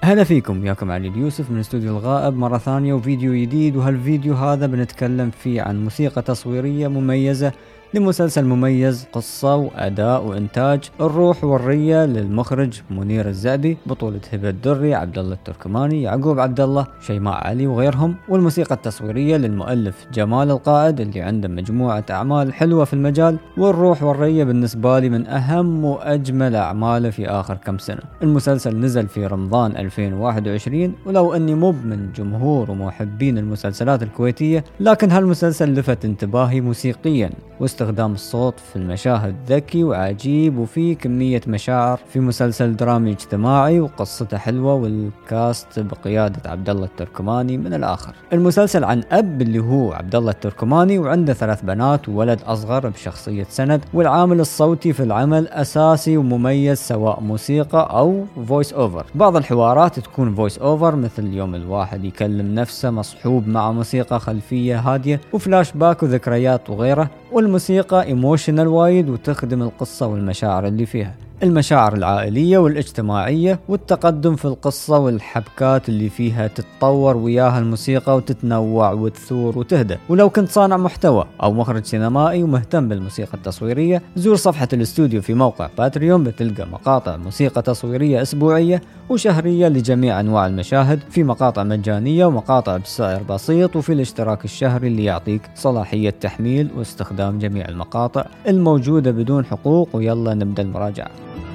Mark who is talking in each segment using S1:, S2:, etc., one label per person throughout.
S1: هلا فيكم، ياكم علي اليوسف من استوديو الغائب مرة ثانية وفيديو جديد. وهالفيديو هذا بنتكلم فيه عن موسيقى تصويرية مميزة لمسلسل مميز، قصة وأداء وإنتاج. الروح والرية للمخرج منير الزعبي، بطولة هبة الدري، عبد الله التركماني، يعقوب عبد الله، شيماء علي وغيرهم. والموسيقى التصويرية للمؤلف جمال القائد اللي عنده مجموعة أعمال حلوة في المجال. والروح والرية بالنسبة لي من أهم وأجمل أعماله في آخر كم سنة. المسلسل نزل في رمضان 2021، ولو أني مو من جمهور ومحبين المسلسلات الكويتية، لكن هالمسلسل لفت انتباهي موسيقيا، واستخدام الصوت في المشاهد ذكي وعجيب، وفي كمية مشاعر في مسلسل درامي اجتماعي، وقصته حلوة، والكاست بقيادة عبد الله التركماني من الآخر. المسلسل عن أب اللي هو عبد الله التركماني، وعنده 3 بنات وولد أصغر بشخصية سند. والعامل الصوتي في العمل أساسي ومميز، سواء موسيقى أو فويس أوفر. بعض الحوارات تكون فويس أوفر، مثل يوم الواحد يكلم نفسه مصحوب مع موسيقى خلفية هادية وفلاش باك وذكريات وغيره. والموسيقى ايموشنال وايد، وتخدم القصة والمشاعر اللي فيها، المشاعر العائلية والاجتماعية، والتقدم في القصة والحبكات اللي فيها تتطور وياها الموسيقى وتتنوع وتثور وتهدى. ولو كنت صانع محتوى أو مخرج سينمائي ومهتم بالموسيقى التصويرية، زور صفحة الاستوديو في موقع باتريون، بتلقى مقاطع موسيقى تصويرية أسبوعية وشهرية لجميع أنواع المشاهد، في مقاطع مجانية ومقاطع بسعر بسيط، وفي الاشتراك الشهري اللي يعطيك صلاحية تحميل واستخدام جميع المقاطع الموجودة بدون حقوق. ويلا نبدأ المراجعة.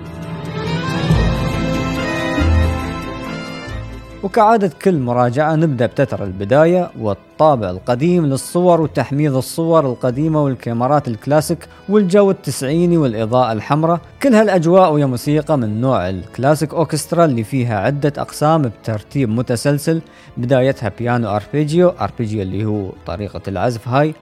S1: وكعادة كل مراجعة نبدأ بتتر البداية والطابع القديم للصور وتحميض الصور القديمة والكاميرات الكلاسيك والجو التسعيني والإضاءة الحمراء. كل هالأجواء ويا موسيقى من نوع الكلاسيك أوركسترا اللي فيها عدة أقسام بترتيب متسلسل، بدايتها بيانو أربيجيو اللي هو طريقة العزف هاي،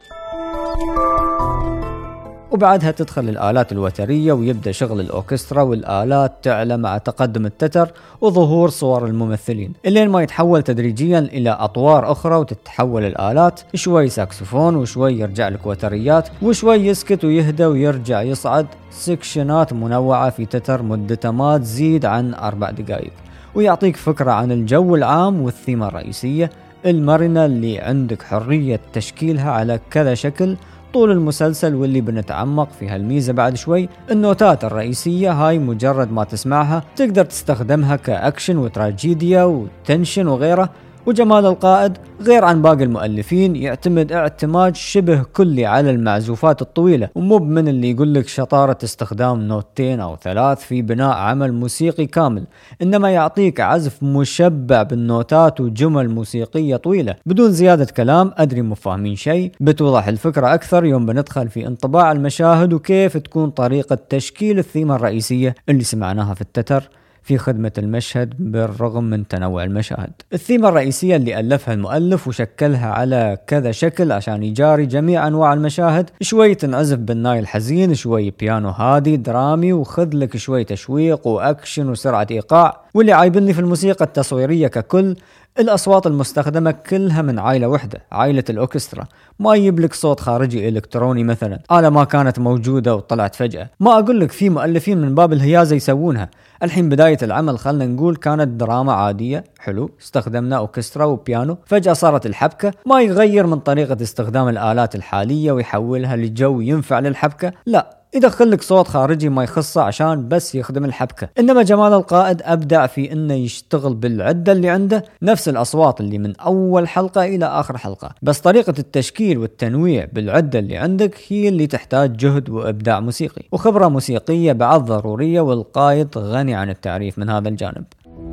S1: وبعدها تدخل الآلات الوترية ويبدأ شغل الأوركسترا، والآلات تعلى مع تقدم التتر وظهور صور الممثلين، إلين ما يتحول تدريجيا إلى أطوار أخرى، وتتحول الآلات شوي ساكسفون وشوي يرجع لك وتريات، وشوي يسكت ويهدى ويرجع يصعد. سكشنات منوعة في تتر مدته ما تزيد عن 4 دقائق، ويعطيك فكرة عن الجو العام والثيمة الرئيسية المرنة اللي عندك حرية تشكيلها على كذا شكل طول المسلسل. واللي بنتعمق في هالميزة بعد شوي. النوتات الرئيسية هاي مجرد ما تسمعها تقدر تستخدمها كأكشن وتراجيديا وتنشن وغيره. وجمال القائد غير عن باقي المؤلفين يعتمد اعتماد شبه كلي على المعزوفات الطويلة، ومو من اللي يقول لك شطارة استخدام نوتين أو 3 في بناء عمل موسيقي كامل، إنما يعطيك عزف مشبع بالنوتات وجمل موسيقية طويلة بدون زيادة كلام. أدري مو فاهمين شيء، بتوضح الفكرة أكثر يوم بندخل في انطباع المشاهد وكيف تكون طريقة تشكيل الثيمة الرئيسية اللي سمعناها في التتر في خدمة المشهد بالرغم من تنوع المشاهد. الثيمة الرئيسية اللي ألفها المؤلف وشكلها على كذا شكل عشان يجاري جميع أنواع المشاهد، شوي تنعزف بالناي الحزين، شوي بيانو هادي درامي، وخذ لك شوي تشويق وأكشن وسرعة إيقاع. واللي عايبني في الموسيقى التصويرية ككل، الأصوات المستخدمة كلها من عائلة واحدة، عائلة الأوركسترا. ما يجيب لك صوت خارجي إلكتروني مثلا، آلة ما كانت موجودة وطلعت فجأة. ما أقول لك في مؤلفين من باب الهيازة يسوونها. الحين بداية العمل خلنا نقول كانت دراما عادية، حلو، استخدمنا أوركسترا وبيانو، فجأة صارت الحبكة. ما يغير من طريقة استخدام الآلات الحالية ويحولها لجو ينفع للحبكة، لا، يدخل لك صوت خارجي ما يخصه عشان بس يخدم الحبكة. إنما جمال القائد أبدع في إنه يشتغل بالعدة اللي عنده، نفس الأصوات اللي من أول حلقة إلى آخر حلقة، بس طريقة التشكيل والتنويع بالعدة اللي عندك هي اللي تحتاج جهد وإبداع موسيقي وخبرة موسيقية بعد ضرورية، والقائد غني عن التعريف من هذا الجانب.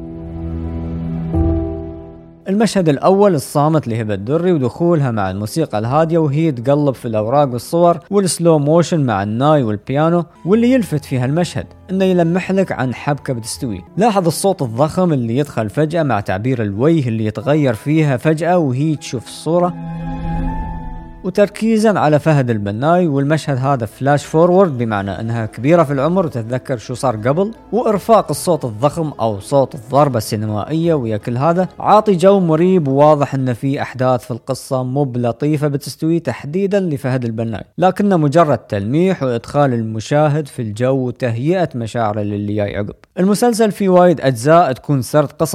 S1: المشهد الأول الصامت لهبة الدري ودخولها مع الموسيقى الهادية وهي تقلب في الأوراق والصور، والسلو موشن مع الناي والبيانو. واللي يلفت فيها المشهد إنه يلمح لك عن حبكة بتستوي. لاحظ الصوت الضخم اللي يدخل فجأة مع تعبير الوجه اللي يتغير فيها فجأة وهي تشوف الصورة، وتركيزا على فهد البناي. والمشهد هذا فلاش فورورد، بمعنى انها كبيرة في العمر وتتذكر شو صار قبل. وارفاق الصوت الضخم او صوت الضربة السينمائية ويا كل هذا عاطي جو مريب، وواضح ان في احداث في القصة مو بلطيفة بتستوي تحديدا لفهد البناي، لكنه مجرد تلميح وادخال المشاهد في الجو وتهيئة مشاعره للي جاي عقب. المسلسل فيه وايد اجزاء تكون سرد قصصي،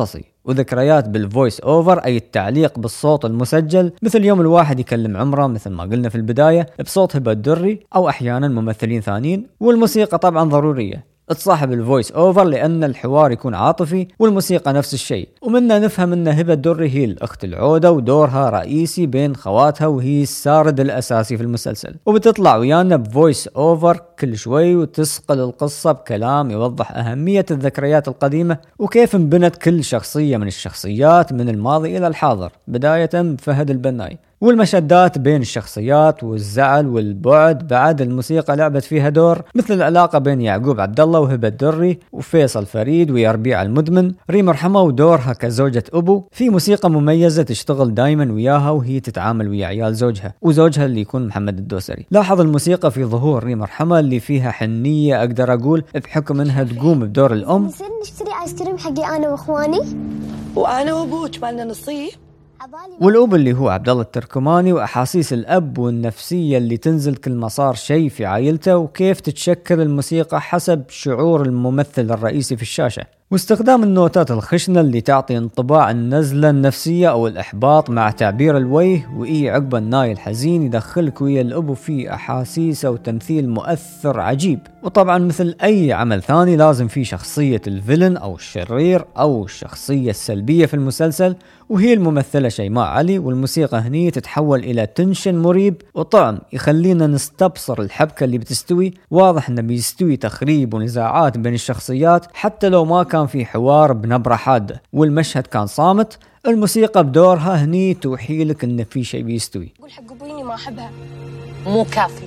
S1: وذكريات بالفويس اوفر أي التعليق بالصوت المسجل، مثل يوم الواحد يكلم عمره مثل ما قلنا في البداية بصوت هبة الدري أو أحيانا ممثلين ثانيين. والموسيقى طبعا ضرورية تصاحب الفويس اوفر لان الحوار يكون عاطفي، والموسيقى نفس الشيء. ومنا نفهم ان هبة الدري هي الاخت العودة ودورها رئيسي بين خواتها، وهي السارد الاساسي في المسلسل، وبتطلع ويانا بفويس اوفر كل شوي وتسقل القصة بكلام يوضح اهمية الذكريات القديمة وكيف انبنت كل شخصية من الشخصيات من الماضي الى الحاضر، بداية بفهد البناي. والمشادات بين الشخصيات والزعل والبعد بعد الموسيقى لعبت فيها دور، مثل العلاقة بين يعقوب عبد الله وهبة الدري وفيصل فريد ويا ربيع المدمن، ريم رحمة ودورها كزوجة أبو في موسيقى مميزة تشتغل دايما وياها وهي تتعامل ويا عيال زوجها وزوجها اللي يكون محمد الدوسري. لاحظ الموسيقى في ظهور ريم رحمة اللي فيها حنية أقدر أقول بحكم أنها تقوم بدور الأم.
S2: نصير نشتري آيس كريم حقي أنا وإخواني
S3: وأنا وأبوك مالنا نصيب.
S1: والأب اللي هو عبد الله التركماني وأحاسيس الأب والنفسية اللي تنزل كل ما صار شيء في عائلته، وكيف تتشكل الموسيقى حسب شعور الممثل الرئيسي في الشاشة، واستخدام النوتات الخشنة اللي تعطي انطباع النزلة النفسية أو الإحباط مع تعبير الوجه، وإي عقب الناي الحزين يدخلك ويا الأب في أحاسيسه وتمثيل مؤثر عجيب. وطبعا مثل أي عمل ثاني لازم في شخصية الفيلن أو الشرير أو الشخصية السلبية في المسلسل، وهي الممثلة شيماء علي. والموسيقى هني تتحول إلى تنشن مريب وطعم يخلينا نستبصر الحبكة اللي بتستوي. واضح إنه بيستوي تخريب ونزاعات بين الشخصيات حتى لو ما كان في حوار بنبرة حادة والمشهد كان صامت، الموسيقى بدورها هني توحي لك إن في شيء بيستوي.
S3: قول حق أبويني ما أحبها مو كافي.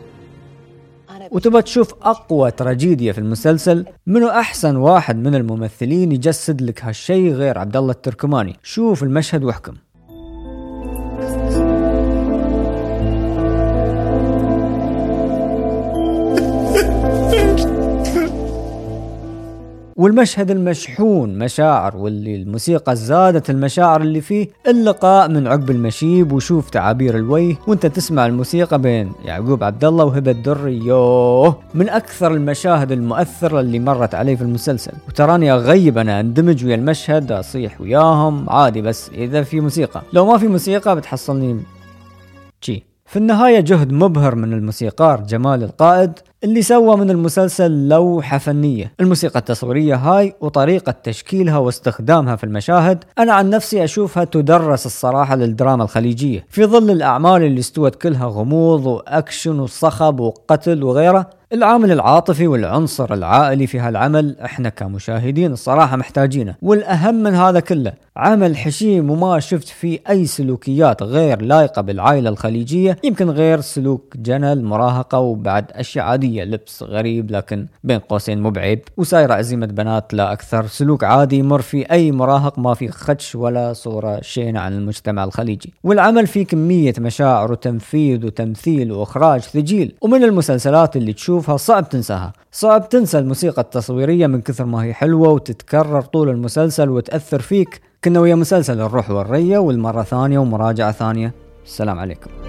S1: وتبى تشوف أقوى تراجيديا في المسلسل، منو أحسن واحد من الممثلين يجسد لك هالشي غير عبد الله التركماني؟ شوف المشهد واحكم. والمشهد المشحون مشاعر واللي الموسيقى زادت المشاعر اللي فيه، اللقاء من عقب المشيب وشوف تعابير الوجه وانت تسمع الموسيقى بين يعقوب عبد الله وهبة الدري، يوه من اكثر المشاهد المؤثرة اللي مرت علي في المسلسل. وتراني اغيب انا اندمج ويا المشهد اصيح وياهم عادي، بس اذا في موسيقى، لو ما في موسيقى بتحصلني شي. في النهاية جهد مبهر من الموسيقار جمال القائد اللي سوى من المسلسل لوحة فنية. الموسيقى التصويرية هاي وطريقة تشكيلها واستخدامها في المشاهد أنا عن نفسي أشوفها تدرس الصراحة للدراما الخليجية في ظل الأعمال اللي استوت كلها غموض وأكشن وصخب وقتل وغيره. العامل العاطفي والعنصر العائلي في هالعمل احنا كمشاهدين الصراحة محتاجينه، والأهم من هذا كله عمل حشيم وما شفت فيه أي سلوكيات غير لايقة بالعائلة الخليجية، يمكن غير سلوك جنى المراهقة وبعد أشياء عادية، لبس غريب لكن بين قوسين مو بعيب، وسايرة عزيمة بنات لا أكثر، سلوك عادي يمر في أي مراهق، ما في خدش ولا صورة شينة عن المجتمع الخليجي. والعمل فيه كمية مشاعر وتنفيذ وتمثيل وإخراج ثقيل، ومن المسلسلات اللي تشوفها صعب تنساها، صعب تنسى الموسيقى التصويرية من كثر ما هي حلوة وتتكرر طول المسلسل وتأثر فيك. كنا ويا مسلسل الروح والرية، والمرة ثانية ومراجعة ثانية. السلام عليكم.